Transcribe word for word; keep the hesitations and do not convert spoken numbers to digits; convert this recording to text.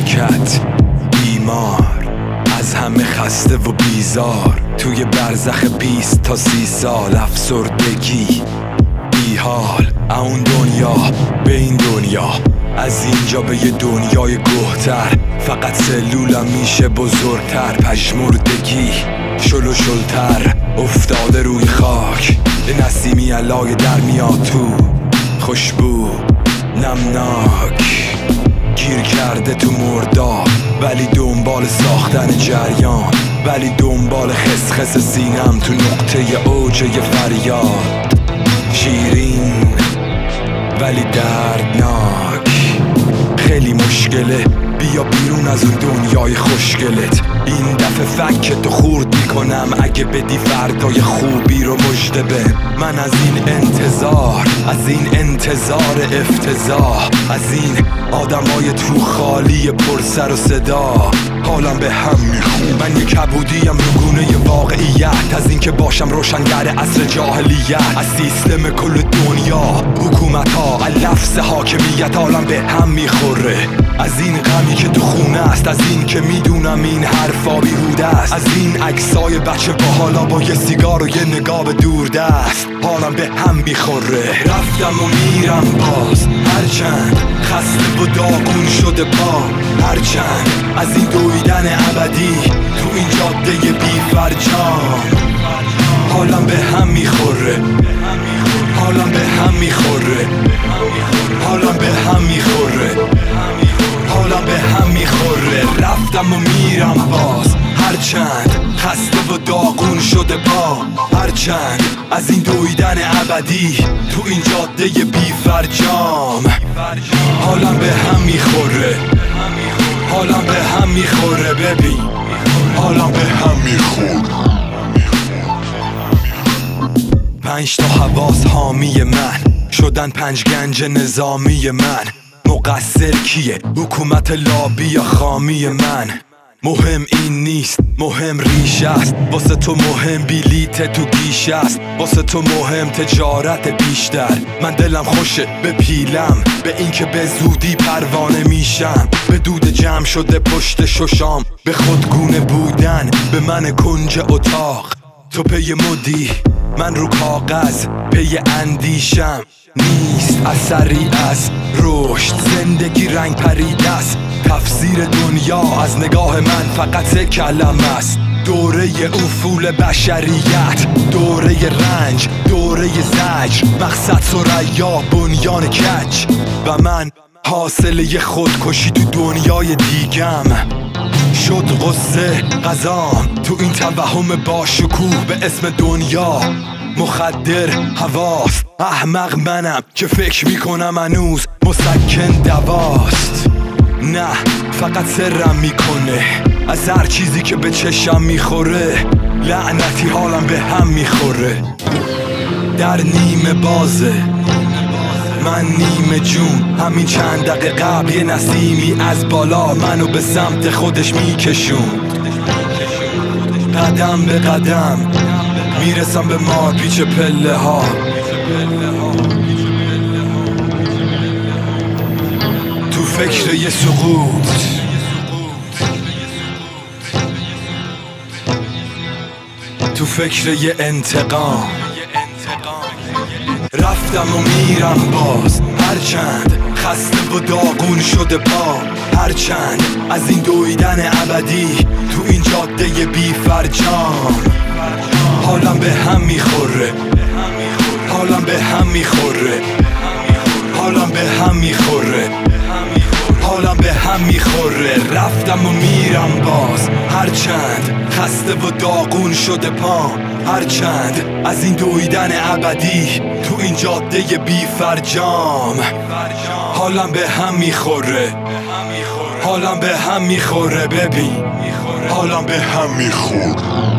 مملکت بیمار، از همه خسته و بیزار، توی برزخ بیست تا سی سال افسردگی بی حال. اون دنیا به این دنیا، از اینجا به یه دنیای گهتر، فقط سلولم میشه بزرگتر. پشمردگی شل و شلتر افتاده روی خاک، به نسیمی علای در میاد تو خوشبو نمناک. گیر کرده تو مرداب، ولی دنبال ساختن جریان، ولی دنبال خسخس سینم تو نقطه اوج یه فریاد. شیرین ولی دردناک، خیلی مشکله، بیا بیرون از اون دنیای خوشگلت. این دفعه فکتو خورد میکنم، اگه بدی فردای خوبی رو مژده به من. از این انتظار، از این انتظار افتضاح، از این آدمای تو خالی پر سر و صدا، حالم به هم میخون. من یه کبودیم نگونه ی واقعیت، از این که باشم روشنگر عصر جاهلیت، از سیستم کل دنیا، حکومت ها، لفظ حاکمیت، حالم به هم میخوره. از این غمی که تو خونه است، از این که میدونم این حرفا بیهوده است، از این عکسای بچه با حالا با یه سیگار و یه نگاه به دوردست، حالم به هم میخوره. رفتم و میرم باز، هرچند خسته و داغون شده پا، هرچند از این دویدن ابدی تو این جاده بی فرجام، حالم به هم میخوره، حالم به هم میخوره، حالم به هم میخوره، حالم به هم میخوره. رفتم و میرم باز، هرچند خسته و داغون شده پا، هرچند از این دویدن ابدی تو این جاده بی فرجام، حالم به هم میخوره، حالم به هم میخوره. ببین حالم به هم میخوره. پنج تا حواس حامی من شدن پنج گنج نظامی من. مقصر کیه؟ حکومت لابی یا خامی من؟ مهم این نیست، مهم ریشه است. واسه تو مهم بلیت تو گیشه است، واسه تو مهم تجارت بیشتر. من دلم خوشه به پیلم، به این که به زودی پروانه میشم. به دود جمع شده پشت ششام، به خودگونه بودن، به من کنج اتاق. تو پی مدی، من رو کاغذ پی اندیشم. نیست اثری از رشد، زندگی رنگ پریده است. تفسیر دنیا از نگاه من فقط سه کلمه است: دوره افول بشریت، دوره رنج، دوره زجر، مقصد ثریا، بنیان کج. و من حاصله خودکشی تو دنیای دیگم. شد غصه غذام تو این توهم باشکوه به اسم دنیا. مخدر هواست، احمق منم که فکر میکنم هنوز مسکن دواست. نه فقط سرم میکنه از هر چیزی که به چشم میخوره. لعنتی حالم به هم میخوره. در نیمه بازه، من نیمه جون. همین چند دقیقه قبل یه نسیمی از بالا منو به سمت خودش میکشون. قدم به قدم میرسم به مار پیچ پله ها. تو فکر یه سقوط، تو فکر یه انتقام. رفتم و میرم باز، هرچند خسته و داغون شده پا، هرچند از این دویدن ابدی تو این جاده بی فرجام. حالم به هم میخوره، حالم به هم میخوره، حالم به هم میخوره، حالم به هم میخوره. رفتم و میرم باز، هرچند خسته و داغون شده پا، هرچند از این دویدن ابدی تو این جاده بی فرجام. حالم به هم میخوره، حالم به هم میخوره. ببین حالم به هم میخوره.